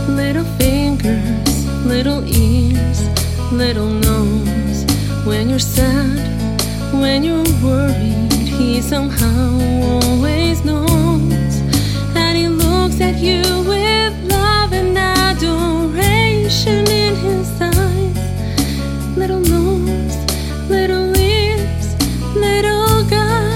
little fingers, little ears, little nose. When you're sad, when you're worried, he somehow always knows. And he looks at you with love and adoration in his eyes. Little nose, little ears, little guy.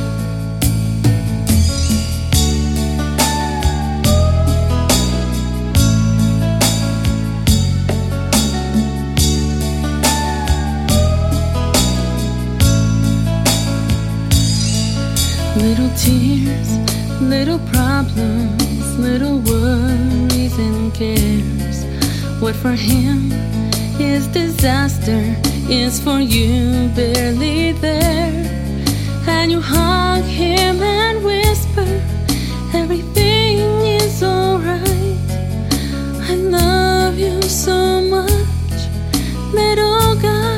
Little tears, little problems, little worries and cares. What for him is disaster is for you barely there. And you hug him and whisper, everything is alright. I love you so much, little guy.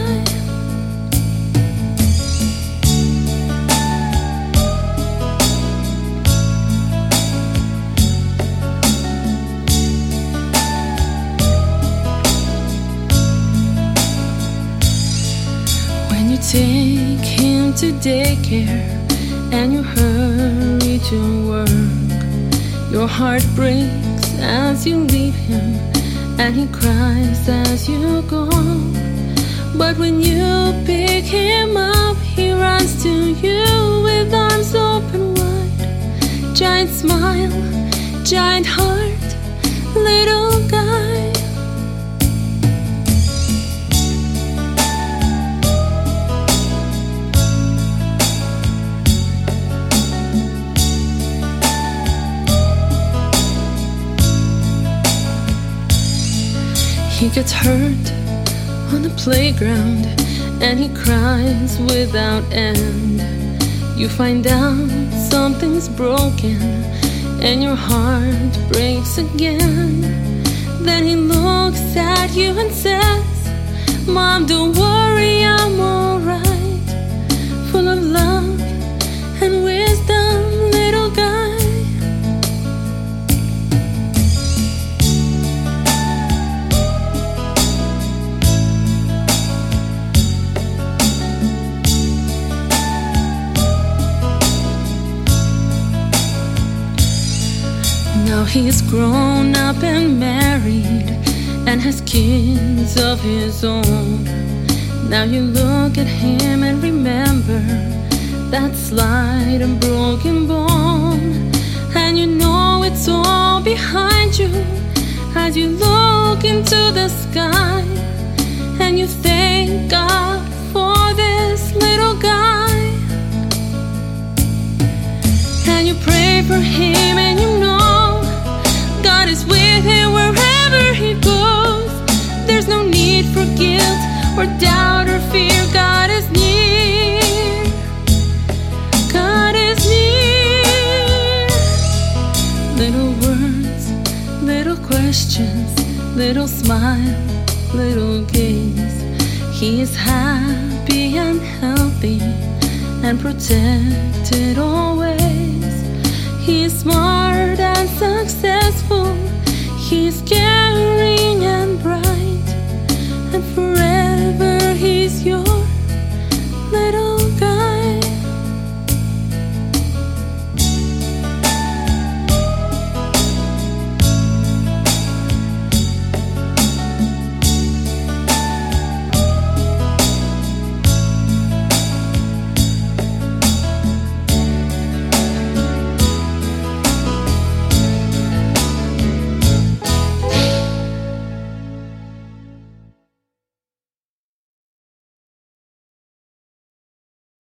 You take him to daycare and you hurry to work. Your heart breaks as you leave him and he cries as you go. But when you pick him up, he runs to you with arms open wide. Giant smile, giant heart, little guy. He gets hurt on the playground and he cries without end. You find out something's broken and your heart breaks again. Then he looks at you and says, Mom, don't worry, I'm alright. Full of love and wisdom, little guy. Now he's grown up and married and has kids of his own. Now you look at him and remember that slight and broken bone. And you know it's all behind you as you look into the sky. And you thank God for this little guy. And you pray for him and you know God is with him wherever he goes. There's no need for guilt or doubt or fear. God is near. God is near. Little words, little questions, little smile, little gaze. He is happy and healthy and protected always. He's smart and successful. He's